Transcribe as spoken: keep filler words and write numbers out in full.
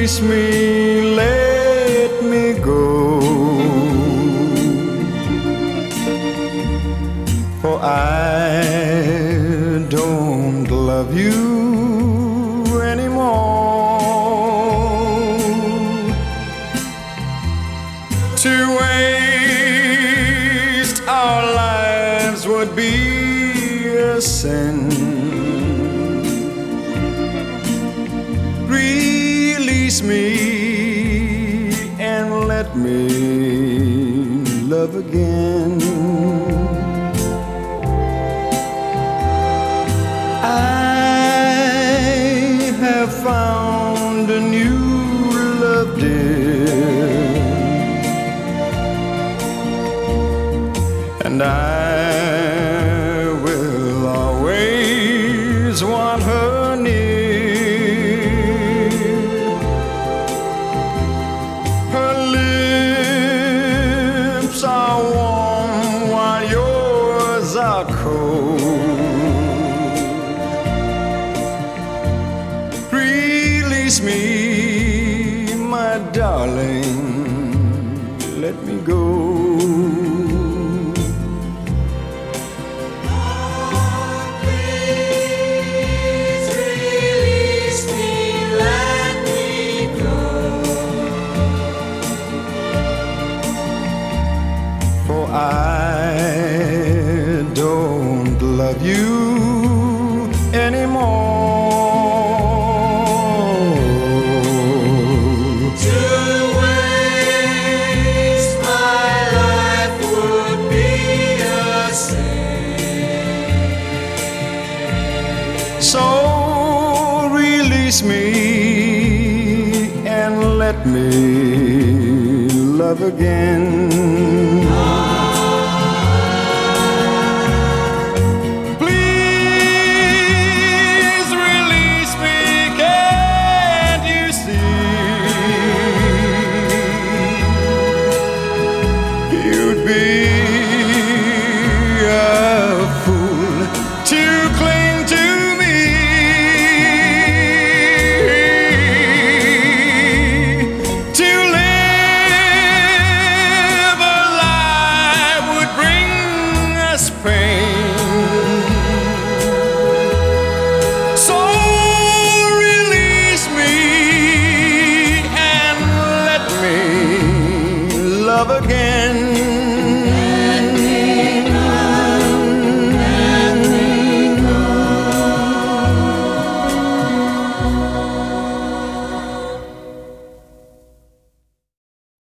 release me, let me go, for I don't love you anymore. To waste our lives would be a sin. Release me and let me love again. I have found a new love, dear, and I will always want her near. Her lips are warm while yours are cold. Release me, my darling, let me go. I don't love you anymore. To waste my life would be a sin. So release me and let me love again. You'd be a fool to cling to me. To live alive would bring us pain. So release me and let me love again.